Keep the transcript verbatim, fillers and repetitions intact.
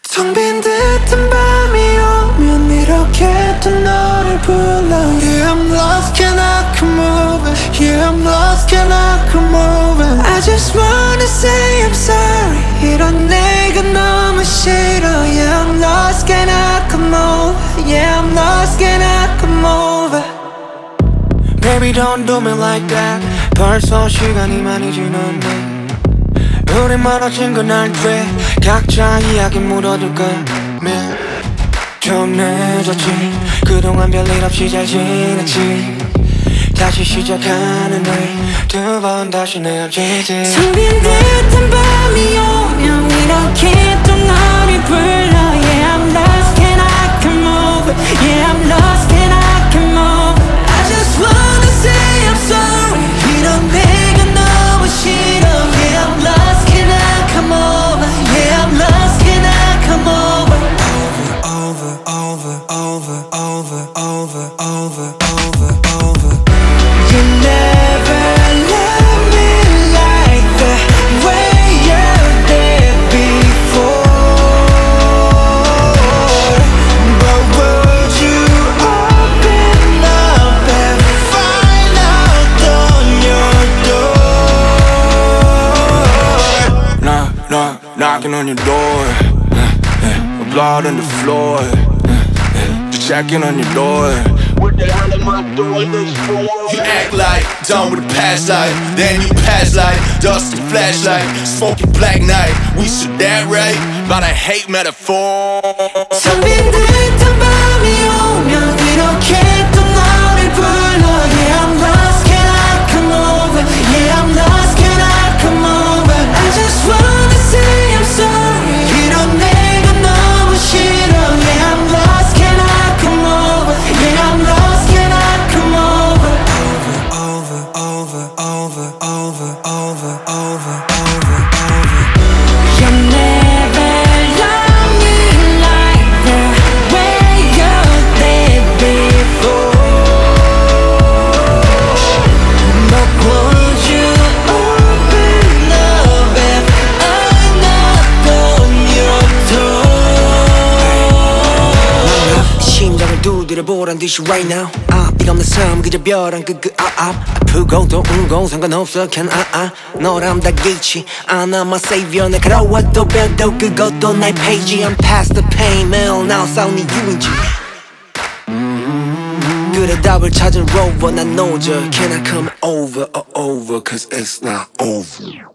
텅 빈 듯한 밤이 오면 이렇게 또 너를 불러. Yeah, I'm lost, can I come over? Yeah, I'm lost, can I come over? I just wanna say I'm sorry. 이런 내가 너무 싫어. Yeah, I'm lost, can I come over? Yeah, I'm lost, can I come over? Baby, don't do me like that. 벌써 시간이 많이 지났네. 우리 멀어진 건 알지. 각자 이야기 물어둘까. 좀 늦었지. 그동안 별일 없이 잘 지냈지. 다시 시작하는 날 두 번 다시 헤어지지. 텅 빈 듯한 밤이 오면 이렇게 또 너를 불러. Yeah, I'm lost, can I come over? Yeah, I'm lost, can I come over? I just wanna say I'm sorry. 이런 내가 너무 싫어. Yeah, I'm lost, can I come over? Yeah, I'm lost, can I come over? Over, over, over, over, over, over, over, over. You never loved me like the way you did before. But would you open up and find out on your door? Knock, knock, knocking on your door. Blood on the floor. Just checking on your door. What the hell am I doing this for? You act like done with the past life, then you pass like dust and flashlight, smoking black night. We said that right, but I hate metaphor. 텅 빈 듯한 밤이 오면 이렇게 또 너를 불러. Yeah, I'm lost, can I come over? Yeah, I'm lost, can I come over? I just wanna say I'm sorry. 이런 내가 너무 싫어. Yeah, I'm lost, can I come over? Yeah, I'm lost, can I come over? Over, over, over, over, over, over, over, over. You never loved me like the way you did before. But would you open up if I knocked on your door? 심장을 두드려 보란 듯이 right now. 앞이 없는 삶 그저 벼랑 끝끝 앞앞. 아프고도 울고 상관없어 can I I 너람 다 기치 않아 my savior. 날카로워도 벼도 그것도 나의 페이지. I'm past the pain 매일 now 싸우니 유인지. 그래 답을 찾은 rover 난 노저. Can I come over or over cause it's not over.